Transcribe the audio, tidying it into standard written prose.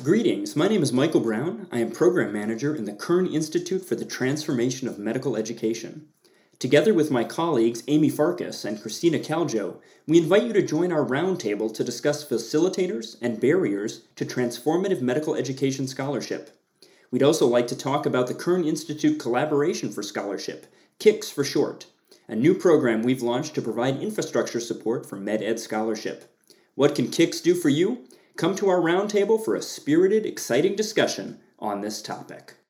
Greetings, my name is Michael Brown. I am Program Manager in the Kern Institute for the Transformation of Medical Education. Together with my colleagues Amy Farkas and Christina Caljo, we invite you to join our roundtable to discuss facilitators and barriers to transformative medical education scholarship. We'd also like to talk about the Kern Institute Collaboration for Scholarship, KICS for short, a new program we've launched to provide infrastructure support for med-ed scholarship. What can KICS do for you? Come to our roundtable for a spirited, exciting discussion on this topic.